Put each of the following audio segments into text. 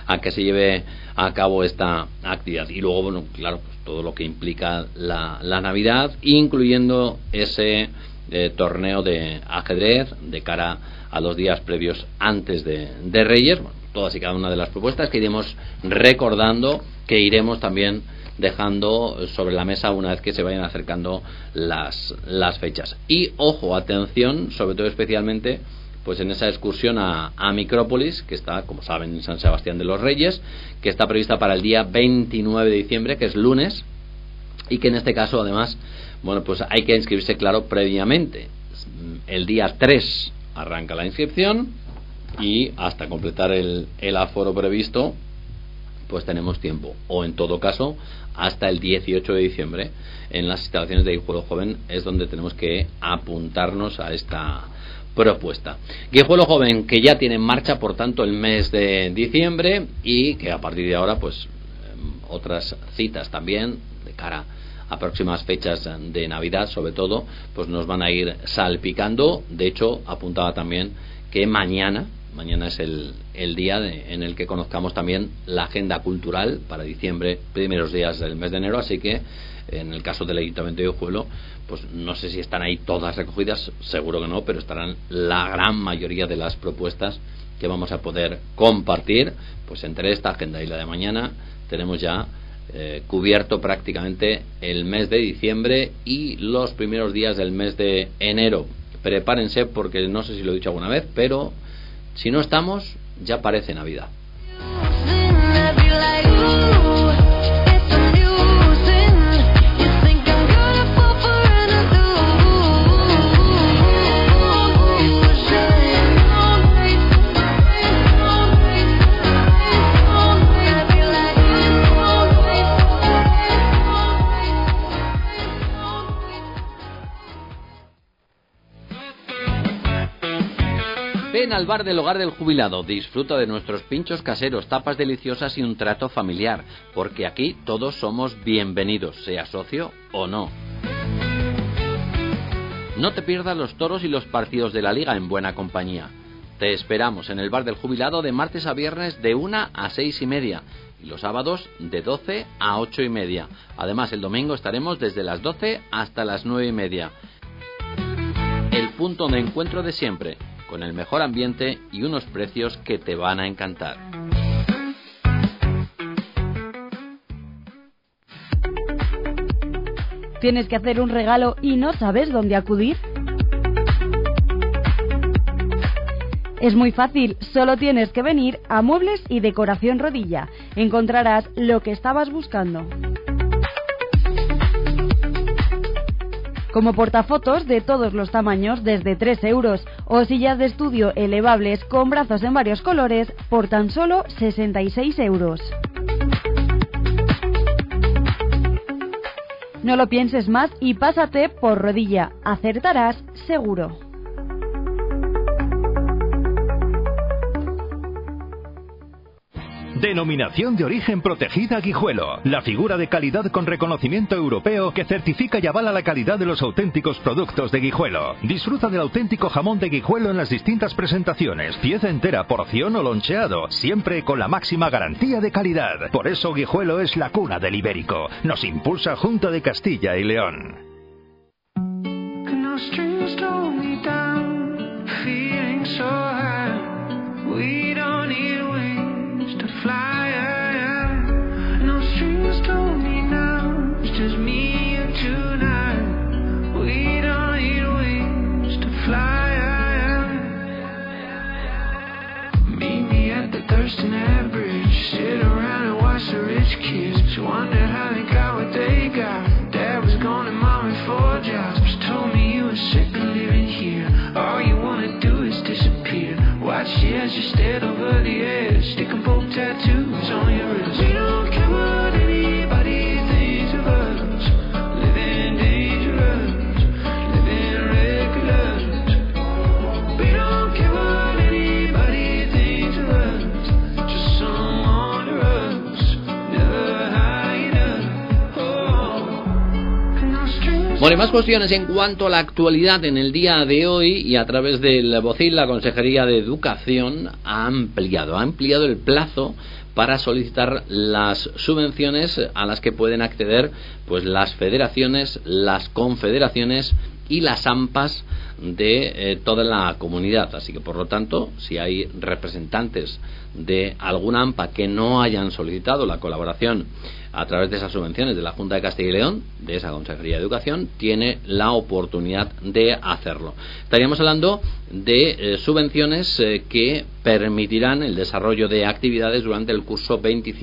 a que se lleve a cabo esta actividad. Y luego, bueno, claro, pues todo lo que implica la Navidad, incluyendo ese torneo de ajedrez de cara a los días previos antes de Reyes. Bueno, todas y cada una de las propuestas que iremos recordando, que iremos también dejando sobre la mesa una vez que se vayan acercando las fechas. Y ojo, atención, sobre todo especialmente pues en esa excursión a Micrópolis, que está, como saben, en San Sebastián de los Reyes, que está prevista para el día 29 de diciembre, que es lunes, y que en este caso además, bueno, pues hay que inscribirse, claro, previamente. El día 3 arranca la inscripción y hasta completar el aforo previsto pues tenemos tiempo, o en todo caso hasta el 18 de diciembre en las instalaciones de Guijuelo Joven es donde tenemos que apuntarnos a esta propuesta. Guijuelo Joven, que ya tiene en marcha por tanto el mes de diciembre, y que a partir de ahora pues otras citas también de cara a próximas fechas de Navidad, sobre todo, pues nos van a ir salpicando. De hecho, apuntaba también que mañana es el día en el que conozcamos también la agenda cultural para diciembre, primeros días del mes de enero, así que en el caso del Ayuntamiento de Guijuelo, pues no sé si están ahí todas recogidas, seguro que no, pero estarán la gran mayoría de las propuestas que vamos a poder compartir. Pues entre esta agenda y la de mañana tenemos ya cubierto prácticamente el mes de diciembre y los primeros días del mes de enero. Prepárense, porque no sé si lo he dicho alguna vez, pero si no estamos, ya parece Navidad. Ven al bar del Hogar del Jubilado, disfruta de nuestros pinchos caseros, tapas deliciosas y un trato familiar, porque aquí todos somos bienvenidos, sea socio o no. No te pierdas los toros y los partidos de la Liga en buena compañía. Te esperamos en el bar del Jubilado de martes a viernes de 1 a 6:30 y los sábados de 12 a 8:30. Además, el domingo estaremos desde las 12 hasta las 9:30. El punto de encuentro de siempre, con el mejor ambiente y unos precios que te van a encantar. ¿Tienes que hacer un regalo y no sabes dónde acudir? Es muy fácil, solo tienes que venir a Muebles y Decoración Rodilla. Encontrarás lo que estabas buscando. Como portafotos de todos los tamaños desde 3 euros o sillas de estudio elevables con brazos en varios colores por tan solo 66 euros. No lo pienses más y pásate por Rodilla. Acertarás seguro. Denominación de origen protegida Guijuelo. La figura de calidad con reconocimiento europeo que certifica y avala la calidad de los auténticos productos de Guijuelo. Disfruta del auténtico jamón de Guijuelo en las distintas presentaciones, pieza entera, porción o loncheado, siempre con la máxima garantía de calidad. Por eso Guijuelo es la cuna del ibérico. Nos impulsa Junta de Castilla y León. As you stared over the edge, sticking both tattoos on your wrist. We don't care what anybody thinks of us. Living dangerous, living reckless. We don't care what anybody thinks of us. Just some under us, never high enough. Oh, and no strings. Bueno, y más cuestiones en cuanto a la actualidad en el día de hoy, y a través del BOCIL, la Consejería de Educación ha ampliado el plazo para solicitar las subvenciones a las que pueden acceder pues las federaciones, las confederaciones y las AMPAs de toda la comunidad. Así que, por lo tanto, si hay representantes de alguna AMPA que no hayan solicitado la colaboración a través de esas subvenciones de la Junta de Castilla y León, de esa Consejería de Educación, tiene la oportunidad de hacerlo. Estaríamos hablando de subvenciones que permitirán el desarrollo de actividades durante el curso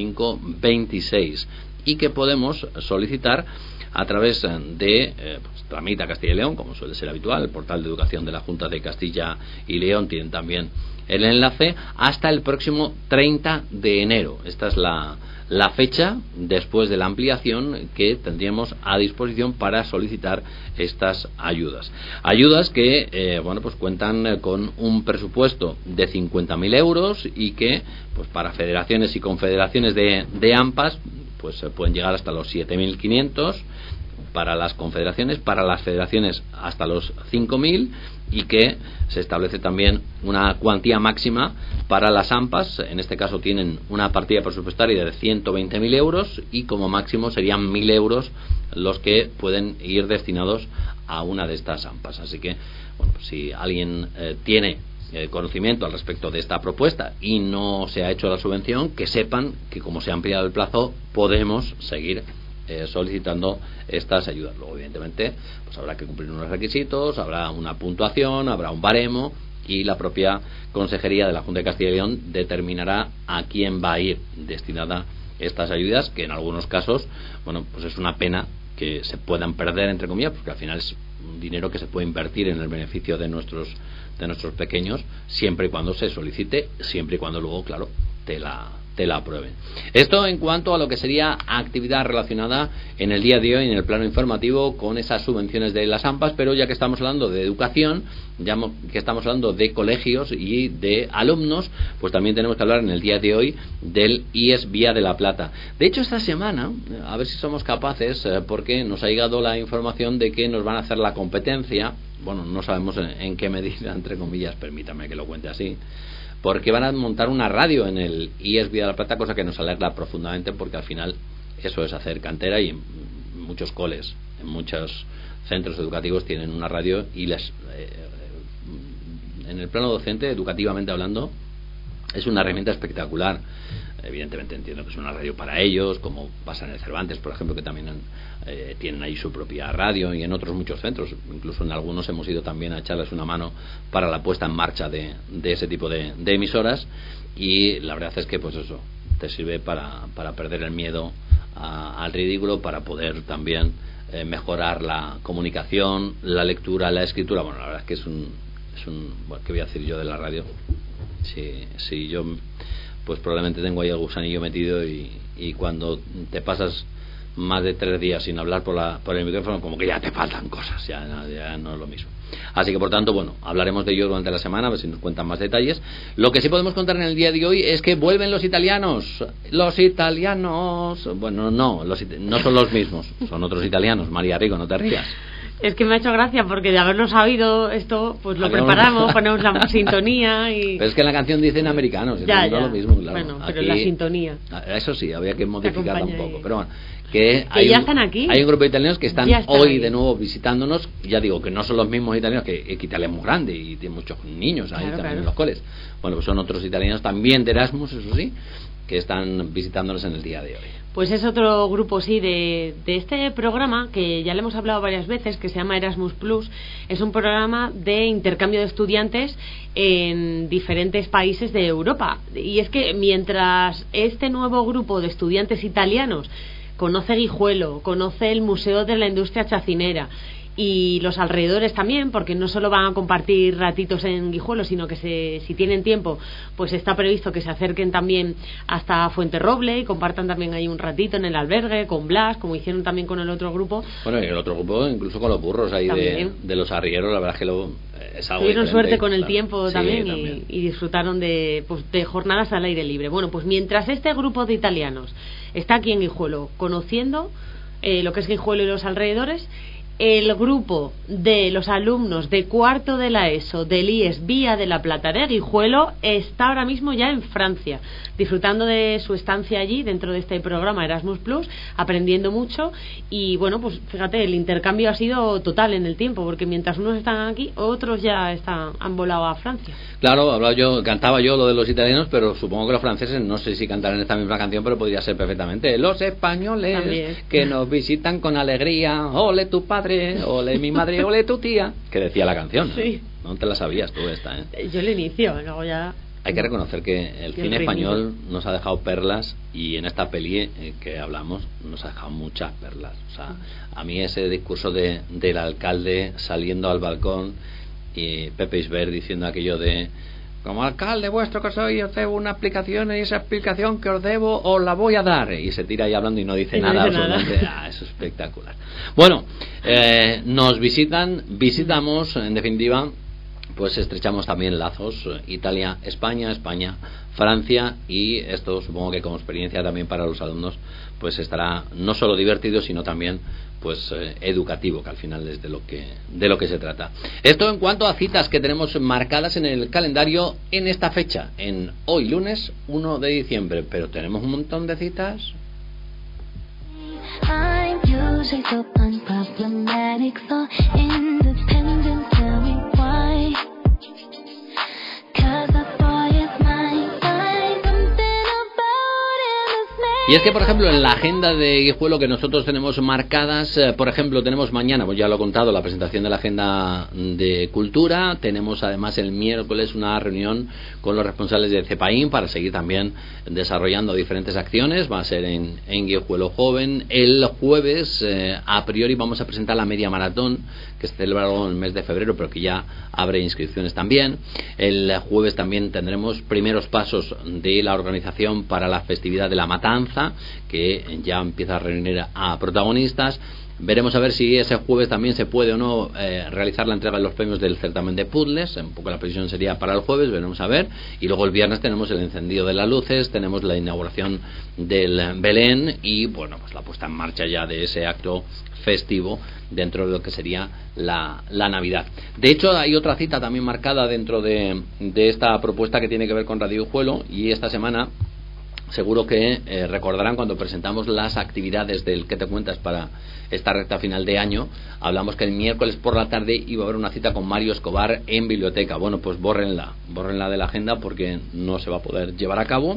25-26 y que podemos solicitar a través de Tramita Castilla y León, como suele ser habitual. El portal de educación de la Junta de Castilla y León tienen también el enlace hasta el próximo 30 de enero. Esta es la fecha después de la ampliación que tendríamos a disposición para solicitar estas ayudas. Ayudas que pues cuentan con un presupuesto de 50.000 euros y que pues para federaciones y confederaciones de AMPAs pues pueden llegar hasta los 7.500 para las confederaciones, para las federaciones hasta los 5.000, y que se establece también una cuantía máxima para las AMPAs. En este caso tienen una partida presupuestaria de 120.000 euros y como máximo serían 1.000 euros los que pueden ir destinados a una de estas AMPAs. Así que, bueno, pues si alguien tiene conocimiento al respecto de esta propuesta y no se ha hecho la subvención, que sepan que como se ha ampliado el plazo podemos seguir solicitando estas ayudas. Luego, evidentemente, pues habrá que cumplir unos requisitos, habrá una puntuación, habrá un baremo, y la propia Consejería de la Junta de Castilla y León determinará a quién va a ir destinada estas ayudas, que en algunos casos, bueno, pues es una pena que se puedan perder, entre comillas, porque al final es un dinero que se puede invertir en el beneficio de nuestros pequeños, siempre y cuando se solicite, siempre y cuando luego, claro, te la aprueben. Esto en cuanto a lo que sería actividad relacionada en el día de hoy en el plano informativo con esas subvenciones de las AMPAs. Pero ya que estamos hablando de educación, ya que estamos hablando de colegios y de alumnos, pues también tenemos que hablar en el día de hoy del IES Vía de la Plata. De hecho, esta semana, a ver si somos capaces, porque nos ha llegado la información de que nos van a hacer la competencia. Bueno, no sabemos en qué medida, entre comillas, permítame que lo cuente así, porque van a montar una radio en el IES Vía de la Plata, cosa que nos alegra profundamente, porque al final eso es hacer cantera, y en muchos coles, en muchos centros educativos tienen una radio, y en el plano docente, educativamente hablando, es una herramienta espectacular. Evidentemente entiendo que es una radio para ellos, como pasa en el Cervantes, por ejemplo, que también tienen ahí su propia radio, y en otros muchos centros, incluso en algunos hemos ido también a echarles una mano para la puesta en marcha de ese tipo de emisoras, y la verdad es que pues eso te sirve para perder el miedo al ridículo, para poder también mejorar la comunicación, la lectura, la escritura. Bueno, la verdad es que es un bueno, ¿qué voy a decir yo de la radio? Si yo pues probablemente tengo ahí el gusanillo metido, y cuando te pasas más de 3 días sin hablar por el micrófono, como que ya te faltan cosas, ya no es lo mismo. Así que, por tanto, bueno, hablaremos de ello durante la semana, a ver si nos cuentan más detalles. Lo que sí podemos contar en el día de hoy es que vuelven los italianos. Bueno, no son los mismos, son otros italianos. María Rico, no te rías. Es que me ha hecho gracia, porque de haberlo sabido esto, pues lo preparamos, ponemos la sintonía y... Pero es que en la canción dicen americanos, ya. No es lo mismo, claro. Bueno, pero aquí, la sintonía. Eso sí, había que modificarla un poco, pero bueno. Que ya están aquí. Hay un grupo de italianos que están hoy de nuevo visitándonos. Ya digo que no son los mismos italianos, que Italia es muy grande y tiene muchos niños ahí también en los coles. Bueno, pues son otros italianos también de Erasmus, eso sí, que están visitándonos en el día de hoy. Pues es otro grupo, sí, de este programa que ya le hemos hablado varias veces, que se llama Erasmus Plus. Es un programa de intercambio de estudiantes en diferentes países de Europa. Y es que mientras este nuevo grupo de estudiantes italianos conoce Guijuelo, conoce el Museo de la Industria Chacinera y los alrededores también, porque no solo van a compartir ratitos en Guijuelo, sino que si tienen tiempo, pues está previsto que se acerquen también hasta Fuenterroble y compartan también ahí un ratito en el albergue con Blas, como hicieron también con el otro grupo. Bueno, y el otro grupo incluso con los burros ahí de los arrieros, la verdad es que es algo tuvieron diferente, suerte con el claro. tiempo Sí, también. Y disfrutaron de jornadas al aire libre. Bueno, pues mientras este grupo de italianos está aquí en Guijuelo conociendo lo que es Guijuelo y los alrededores, el grupo de los alumnos de cuarto de la ESO del IES Vía de la Plata de Guijuelo está ahora mismo ya en Francia, disfrutando de su estancia allí dentro de este programa Erasmus Plus, aprendiendo mucho. Y bueno, pues fíjate, el intercambio ha sido total en el tiempo, porque mientras unos están aquí, otros ya han volado a Francia. Claro, cantaba yo lo de los italianos, pero supongo que los franceses, no sé si cantarán esta misma canción, pero podría ser perfectamente. Los españoles también, que nos visitan con alegría, ole tu padre, ole mi madre, ole tu tía, que decía la canción, ¿no? Sí. No te la sabías tú esta, ¿eh? Yo el inicio, luego ya... Hay que reconocer que el cine español nos ha dejado perlas, y en esta peli que hablamos nos ha dejado muchas perlas. O sea, a mí ese discurso del alcalde saliendo al balcón y Pepe Isbert diciendo aquello de: como alcalde vuestro que soy, os debo una explicación, y esa explicación que os debo os la voy a dar. Y se tira ahí hablando y no dice nada. Es espectacular. Bueno, nos visitamos, en definitiva, pues estrechamos también lazos, Italia, España, Francia, y esto supongo que como experiencia también para los alumnos pues estará no solo divertido, sino también pues educativo, que al final es de lo que se trata. Esto en cuanto a citas que tenemos marcadas en el calendario en esta fecha, en hoy lunes 1 de diciembre, pero tenemos un montón de citas. I'm usually so unproblematic, so independent, tell me why. 'Cause a boy is mine, find something about him is made. Y es que, por ejemplo, en la agenda de Guijuelo que nosotros tenemos marcadas, por ejemplo, tenemos mañana, pues ya lo he contado, la presentación de la agenda de cultura. Tenemos además el miércoles una reunión con los responsables de CEPAIN para seguir también desarrollando diferentes acciones. Va a ser en Guijuelo Joven. El jueves, a priori, vamos a presentar la media maratón que se celebrará en el mes de febrero, pero que ya abre inscripciones también. El jueves también tendremos primeros pasos de la organización para la festividad de la Matanza, que ya empieza a reunir a protagonistas. Veremos a ver si ese jueves también se puede o no realizar la entrega de los premios del certamen de puzzles. Un poco la previsión sería para el jueves, veremos a ver. Y luego el viernes tenemos el encendido de las luces, tenemos la inauguración del Belén y bueno, pues la puesta en marcha ya de ese acto festivo dentro de lo que sería la Navidad. De hecho, hay otra cita también marcada dentro de esta propuesta que tiene que ver con Radio Guijuelo, y esta semana seguro que recordarán cuando presentamos las actividades del ¿Qué te cuentas? Para esta recta final de año, hablamos que el miércoles por la tarde iba a haber una cita con Mario Escobar en biblioteca. Bueno, pues bórrenla de la agenda porque no se va a poder llevar a cabo.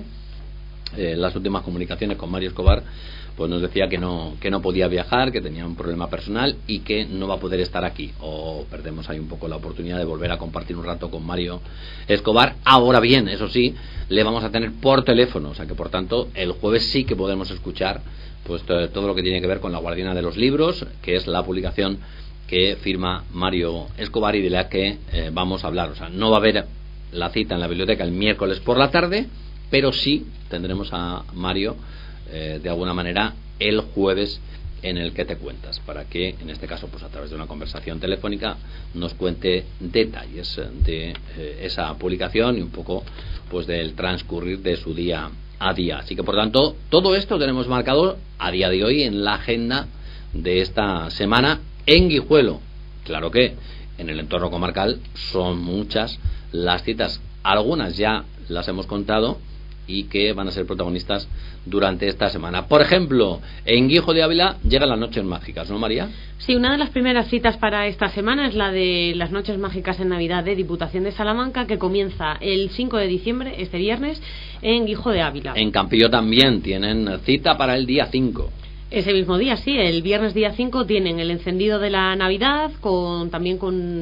Las últimas comunicaciones con Mario Escobar pues nos decía que no podía viajar, que tenía un problema personal y que no va a poder estar aquí, o perdemos ahí un poco la oportunidad de volver a compartir un rato con Mario Escobar. Ahora bien, eso sí, le vamos a tener por teléfono, o sea que por tanto el jueves sí que podemos escuchar pues todo lo que tiene que ver con La Guardiana de los Libros, que es la publicación que firma Mario Escobar y de la que vamos a hablar. O sea, no va a haber la cita en la biblioteca el miércoles por la tarde, pero sí tendremos a Mario de alguna manera el jueves en el que te cuentas, para que en este caso pues a través de una conversación telefónica nos cuente detalles de esa publicación y un poco pues del transcurrir de su día a día. Así que por tanto todo esto tenemos marcado a día de hoy en la agenda de esta semana en Guijuelo. Claro que en el entorno comarcal son muchas las citas, algunas ya las hemos contado y que van a ser protagonistas durante esta semana. Por ejemplo, en Guijo de Ávila llegan las Noches Mágicas, ¿no, María? Sí, una de las primeras citas para esta semana es la de las Noches Mágicas en Navidad de Diputación de Salamanca, que comienza el 5 de diciembre, este viernes, en Guijo de Ávila. En Campillo también tienen cita para el día 5. Ese mismo día, sí, el viernes día 5 tienen el encendido de la Navidad, también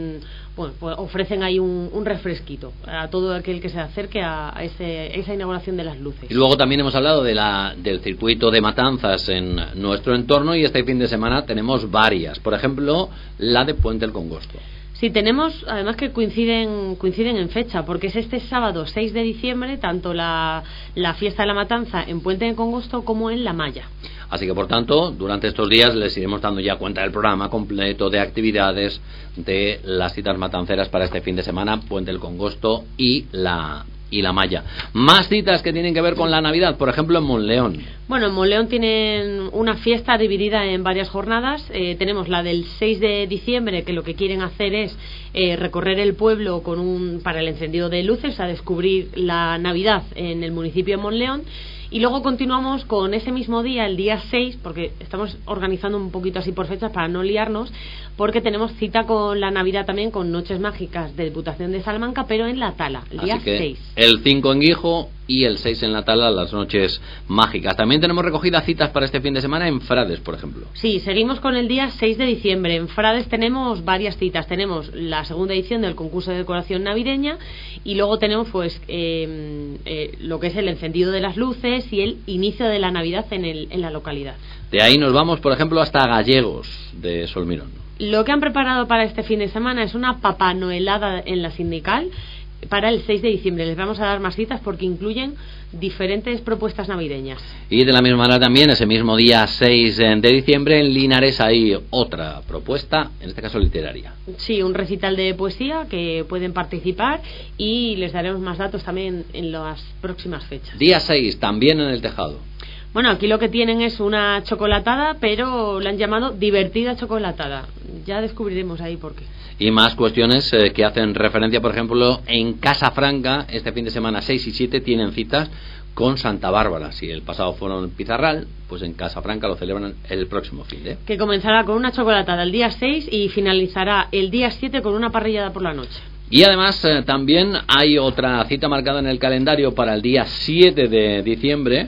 pues ofrecen ahí un refresquito a todo aquel que se acerque a esa inauguración de las luces. Y luego también hemos hablado del circuito de matanzas en nuestro entorno, y este fin de semana tenemos varias. Por ejemplo, la de Puente del Congosto. Sí, tenemos, además que coinciden en fecha, porque es este sábado 6 de diciembre, tanto la fiesta de la matanza en Puente del Congosto como en La Malla. Así que por tanto, durante estos días les iremos dando ya cuenta del programa completo de actividades de las citas matanceras para este fin de semana, Puente del Congosto y la Malla. Más citas que tienen que ver con la Navidad, por ejemplo en Monleón. Bueno, en Monleón tienen una fiesta dividida en varias jornadas. Tenemos la del 6 de diciembre, que lo que quieren hacer es recorrer el pueblo para el encendido de luces, a descubrir la Navidad en el municipio de Monleón. Y luego continuamos con ese mismo día, el día 6, porque estamos organizando un poquito así por fechas para no liarnos, porque tenemos cita con la Navidad también, con Noches Mágicas de Diputación de Salamanca, pero en La Tala, el día 6. El 5 en Guijo y el 6 en La Tala, las Noches Mágicas. También tenemos recogidas citas para este fin de semana en Frades, por ejemplo. Sí, seguimos con el día 6 de diciembre. En Frades tenemos varias citas. Tenemos la segunda edición del concurso de decoración navideña y luego tenemos pues lo que es el encendido de las luces y el inicio de la Navidad en la localidad. De ahí nos vamos, por ejemplo, hasta Gallegos de Solmirón. Lo que han preparado para este fin de semana es una papanoelada en la Sindical para el 6 de diciembre. Les vamos a dar más citas porque incluyen diferentes propuestas navideñas. Y de la misma manera también, ese mismo día 6 de diciembre, en Linares hay otra propuesta, en este caso literaria. Sí, un recital de poesía que pueden participar y les daremos más datos también en las próximas fechas. Día 6, también en el Tejado. Bueno, aquí lo que tienen es una chocolatada, pero la han llamado divertida chocolatada. Ya descubriremos ahí por qué. Y más cuestiones que hacen referencia, por ejemplo, en Casa Franca, este fin de semana 6 y 7 tienen citas con Santa Bárbara. Si el pasado fueron en Pizarral, pues en Casa Franca lo celebran el próximo fin de. Que comenzará con una chocolatada el día 6 y finalizará el día 7 con una parrillada por la noche. Y además también hay otra cita marcada en el calendario para el día 7 de diciembre,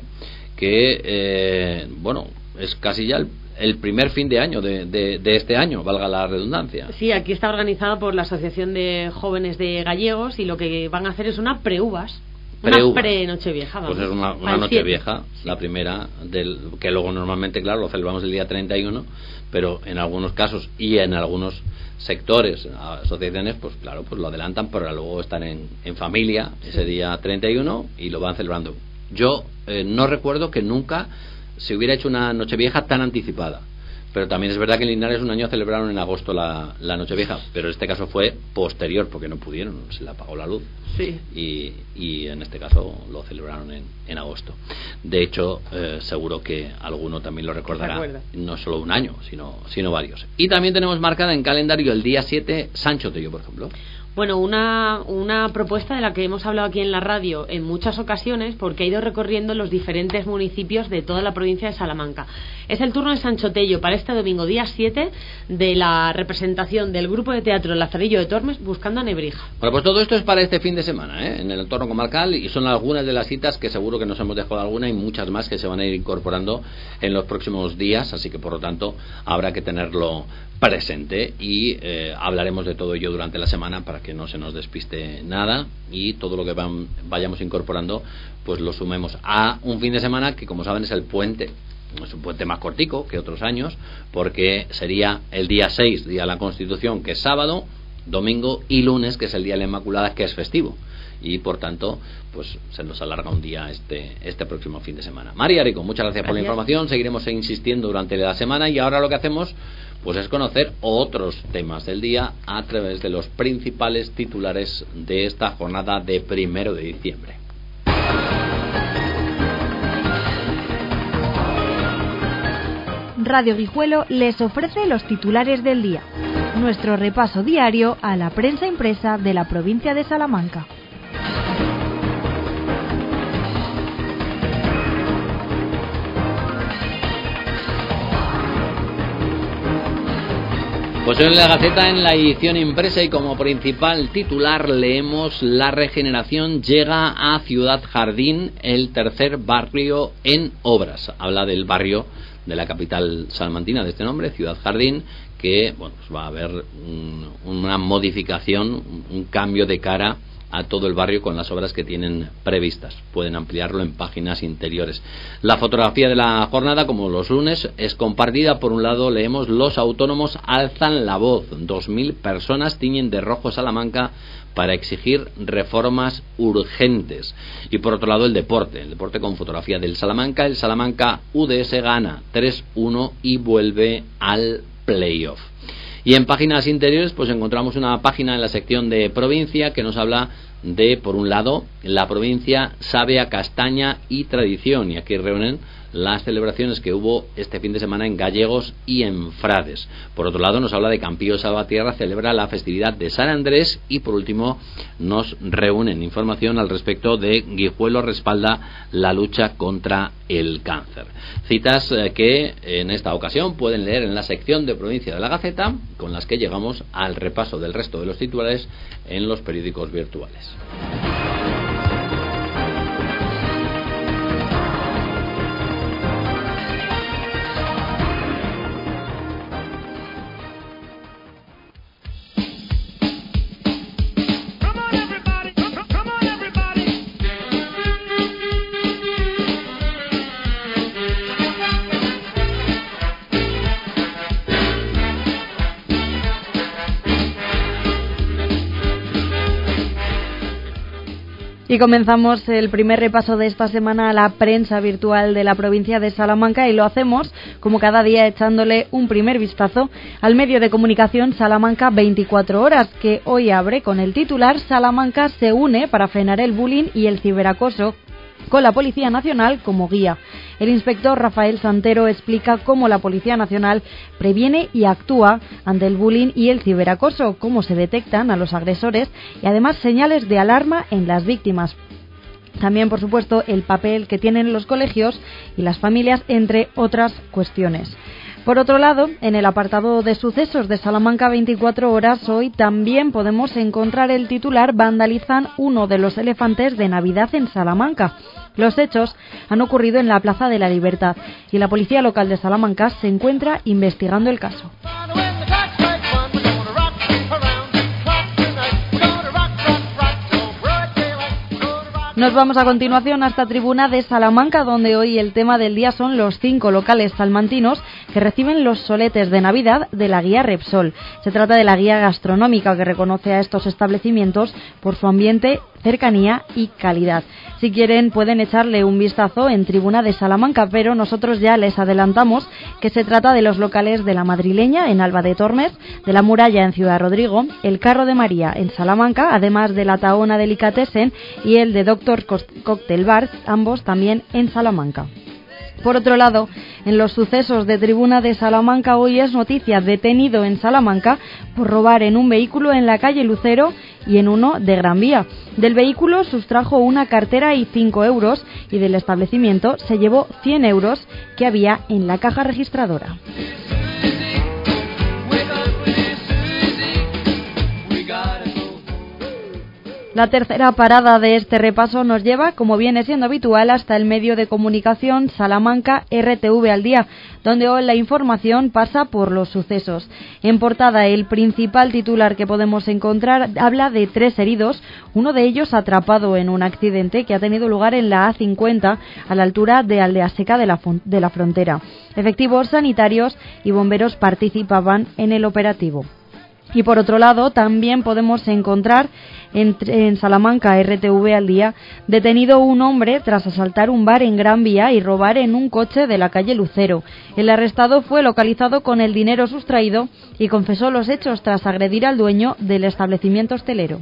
que, bueno, es casi ya el primer fin de año de este año, valga la redundancia. Sí, aquí está organizado por la Asociación de Jóvenes de Gallegos y lo que van a hacer es una pre-uvas. Una pre-Nochevieja. Pues es una Nochevieja, sí. La primera, que luego normalmente, claro, lo celebramos el día 31, pero en algunos casos y en algunos sectores, asociaciones, pues claro, pues lo adelantan, pero luego están en familia ese día 31 y lo van celebrando. Yo no recuerdo que nunca se hubiera hecho una Nochevieja tan anticipada, pero también es verdad que en Linares un año celebraron en agosto la Nochevieja, pero en este caso fue posterior porque no pudieron, se le apagó la luz. Sí. Y en este caso lo celebraron en agosto. De hecho, seguro que alguno también lo recordará, no solo un año, sino varios. Y también tenemos marcada en calendario el día 7 Sancho Tello, por ejemplo. Bueno, una propuesta de la que hemos hablado aquí en la radio en muchas ocasiones, porque ha ido recorriendo los diferentes municipios de toda la provincia de Salamanca. Es el turno de Sancho Tello para este domingo, día 7, de la representación del grupo de teatro Lazarillo de Tormes buscando a Nebrija. Bueno, pues todo esto es para este fin de semana, en el entorno comarcal, y son algunas de las citas que seguro que nos hemos dejado alguna y muchas más que se van a ir incorporando en los próximos días, así que por lo tanto habrá que tenerlo presente y hablaremos de todo ello durante la semana para que no se nos despiste nada y todo lo que vayamos incorporando pues lo sumemos a un fin de semana que, como saben, es el puente. Es un puente más cortico que otros años porque sería el día 6, día de la Constitución, que es sábado, domingo y lunes, que es el día de la Inmaculada, que es festivo, y por tanto pues se nos alarga un día este próximo fin de semana. María Rico, muchas gracias por la información. Seguiremos insistiendo durante la semana y ahora lo que hacemos pues es conocer otros temas del día a través de los principales titulares de esta jornada de 1 de diciembre. Radio Guijuelo les ofrece los titulares del día, nuestro repaso diario a la prensa impresa de la provincia de Salamanca. Pues hoy en la Gaceta, en la edición impresa, y como principal titular leemos: la regeneración llega a Ciudad Jardín, el tercer barrio en obras. Habla del barrio de la capital salmantina de este nombre, Ciudad Jardín, que bueno, pues va a haber una modificación, un cambio de cara a todo el barrio con las obras que tienen previstas. Pueden ampliarlo en páginas interiores. La fotografía de la jornada, como los lunes, es compartida. Por un lado leemos: los autónomos alzan la voz. 2.000 personas tiñen de rojo Salamanca para exigir reformas urgentes. Y por otro lado el deporte con fotografía del Salamanca. El Salamanca UDS gana 3-1 y vuelve al playoff. Y en páginas interiores pues encontramos una página en la sección de provincia que nos habla de, por un lado, la provincia sabe a castaña y tradición, y aquí reúnen las celebraciones que hubo este fin de semana en Gallegos y en Frades. Por otro lado, nos habla de Campillo Salvatierra, celebra la festividad de San Andrés, y por último nos reúnen información al respecto de Guijuelo respalda la lucha contra el cáncer. Citas que en esta ocasión pueden leer en la sección de Provincia de la Gaceta, con las que llegamos al repaso del resto de los titulares en los periódicos virtuales. Y comenzamos el primer repaso de esta semana a la prensa virtual de la provincia de Salamanca, y lo hacemos, como cada día, echándole un primer vistazo al medio de comunicación Salamanca 24 horas, que hoy abre con el titular: Salamanca se une para frenar el bullying y el ciberacoso, con la Policía Nacional como guía. El inspector Rafael Santero explica cómo la Policía Nacional previene y actúa ante el bullying y el ciberacoso, cómo se detectan a los agresores y además señales de alarma en las víctimas. También, por supuesto, el papel que tienen los colegios y las familias, entre otras cuestiones. Por otro lado, en el apartado de sucesos de Salamanca 24 horas, hoy también podemos encontrar el titular: vandalizan uno de los elefantes de Navidad en Salamanca. Los hechos han ocurrido en la Plaza de la Libertad y la Policía Local de Salamanca se encuentra investigando el caso. Nos vamos a continuación a esta tribuna de Salamanca, donde hoy el tema del día son los 5 locales salmantinos que reciben los soletes de Navidad de la guía Repsol. Se trata de la guía gastronómica que reconoce a estos establecimientos por su ambiente, cercanía y calidad. Si quieren pueden echarle un vistazo en Tribuna de Salamanca, pero nosotros ya les adelantamos que se trata de los locales de La Madrileña en Alba de Tormes, de La Muralla en Ciudad Rodrigo, el Carro de María en Salamanca, además de la Tahona Delicatessen y el de Doctor Cocktail Bar, ambos también en Salamanca. Por otro lado, en los sucesos de Tribuna de Salamanca, hoy es noticia: detenido en Salamanca por robar en un vehículo en la calle Lucero y en uno de Gran Vía. Del vehículo sustrajo una cartera y 5 euros, y del establecimiento se llevó 100 euros que había en la caja registradora. La tercera parada de este repaso nos lleva, como viene siendo habitual, hasta el medio de comunicación Salamanca RTV al día, donde hoy la información pasa por los sucesos. En portada, el principal titular que podemos encontrar habla de 3 heridos, uno de ellos atrapado en un accidente que ha tenido lugar en la A50 a la altura de Aldeaseca de la Frontera. Efectivos sanitarios y bomberos participaban en el operativo. Y por otro lado, también podemos encontrar en Salamanca RTV al día: detenido un hombre tras asaltar un bar en Gran Vía y robar en un coche de la calle Lucero. El arrestado fue localizado con el dinero sustraído y confesó los hechos tras agredir al dueño del establecimiento hostelero.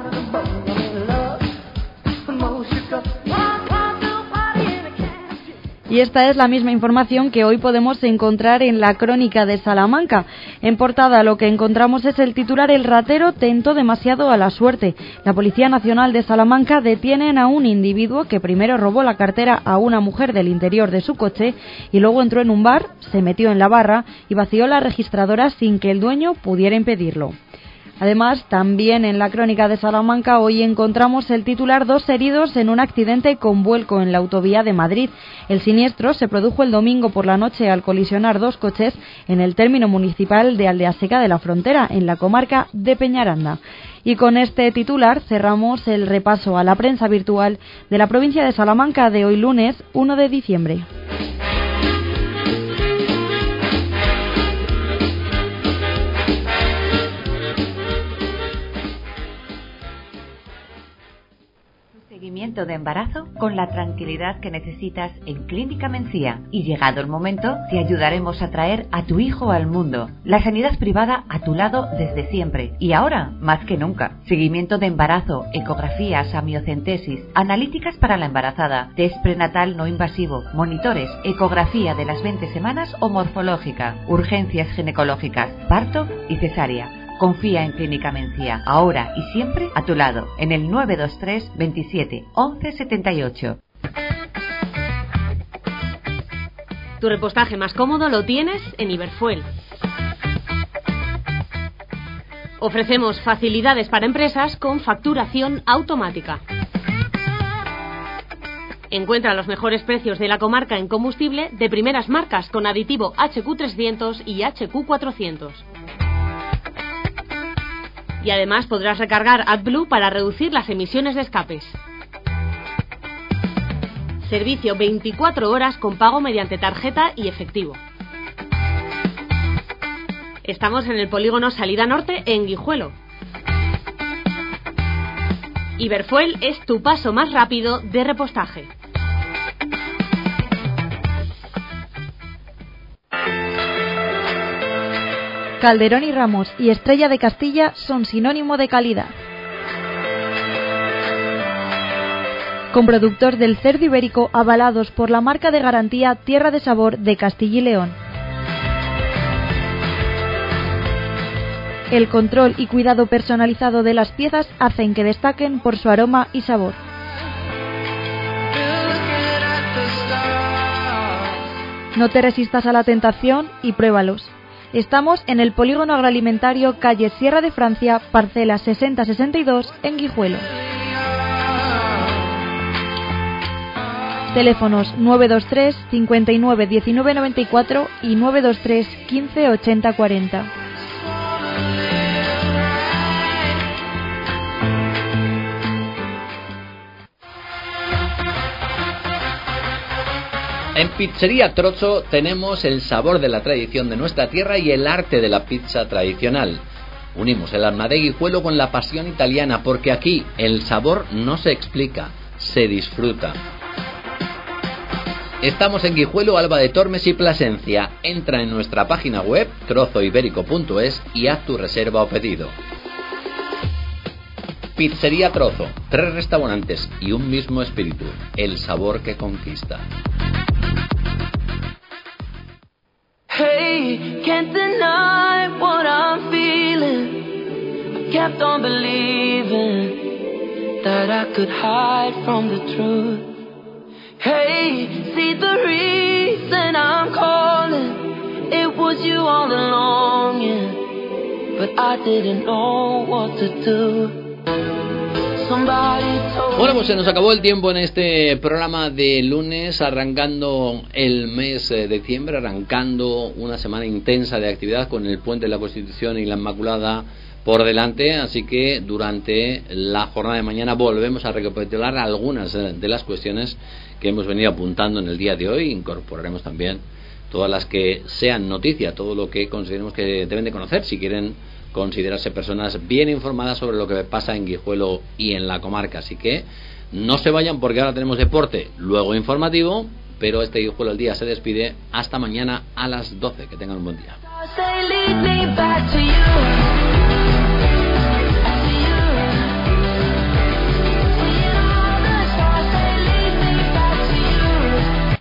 Y esta es la misma información que hoy podemos encontrar en la Crónica de Salamanca. En portada lo que encontramos es el titular: el ratero tentó demasiado a la suerte. La Policía Nacional de Salamanca detiene a un individuo que primero robó la cartera a una mujer del interior de su coche y luego entró en un bar, se metió en la barra y vació la registradora sin que el dueño pudiera impedirlo. Además, también en la Crónica de Salamanca hoy encontramos el titular: 2 heridos en un accidente con vuelco en la autovía de Madrid. El siniestro se produjo el domingo por la noche al colisionar 2 coches en el término municipal de Aldeaseca de la Frontera, en la comarca de Peñaranda. Y con este titular cerramos el repaso a la prensa virtual de la provincia de Salamanca de hoy lunes 1 de diciembre. seguimiento de embarazo con la tranquilidad que necesitas en Clínica Mencía. Y llegado el momento, te ayudaremos a traer a tu hijo al mundo. La sanidad privada a tu lado desde siempre. Y ahora, más que nunca. Seguimiento de embarazo, ecografías, amniocentesis, analíticas para la embarazada, test prenatal no invasivo, monitores, ecografía de las 20 semanas o morfológica, urgencias ginecológicas, parto y cesárea. Confía en Clínica Mencía, ahora y siempre a tu lado, en el 923 27 11 78. Tu repostaje más cómodo lo tienes en Iberfuel. Ofrecemos facilidades para empresas con facturación automática. Encuentra los mejores precios de la comarca en combustible de primeras marcas con aditivo HQ300 y HQ400. Y además podrás recargar AdBlue para reducir las emisiones de escapes. Servicio 24 horas con pago mediante tarjeta y efectivo. Estamos en el polígono Salida Norte en Guijuelo. Iberfuel es tu paso más rápido de repostaje. Calderón y Ramos y Estrella de Castilla son sinónimo de calidad. Con productos del cerdo ibérico avalados por la marca de garantía Tierra de Sabor de Castilla y León. El control y cuidado personalizado de las piezas hacen que destaquen por su aroma y sabor. No te resistas a la tentación y pruébalos. Estamos en el polígono agroalimentario calle Sierra de Francia, parcela 6062 en Guijuelo. Teléfonos 923 59 19 94 y 923 15 80 40. En Pizzería Trozzo tenemos el sabor de la tradición de nuestra tierra y el arte de la pizza tradicional. Unimos el alma de Guijuelo con la pasión italiana, porque aquí el sabor no se explica, se disfruta. Estamos en Guijuelo, Alba de Tormes y Plasencia. Entra en nuestra página web trozoibérico.es y haz tu reserva o pedido. Pizzería Trozzo, 3 restaurantes y un mismo espíritu, el sabor que conquista. Hey, can't deny what I'm feeling. I kept on believing that I could hide from the truth. Hey, see the reason I'm calling. It was you all along, yeah. But I didn't know what to do. Bueno, pues se nos acabó el tiempo en este programa de lunes, arrancando el mes de diciembre, arrancando una semana intensa de actividad con el Puente de la Constitución y la Inmaculada por delante, así que durante la jornada de mañana volvemos a recapitular algunas de las cuestiones que hemos venido apuntando en el día de hoy. Incorporaremos también todas las que sean noticia, todo lo que consideremos que deben de conocer si quieren considerarse personas bien informadas sobre lo que pasa en Guijuelo y en la comarca. Así que no se vayan, porque ahora tenemos deporte, luego informativo, pero este Guijuelo al día se despide hasta mañana a las 12. Que tengan un buen día.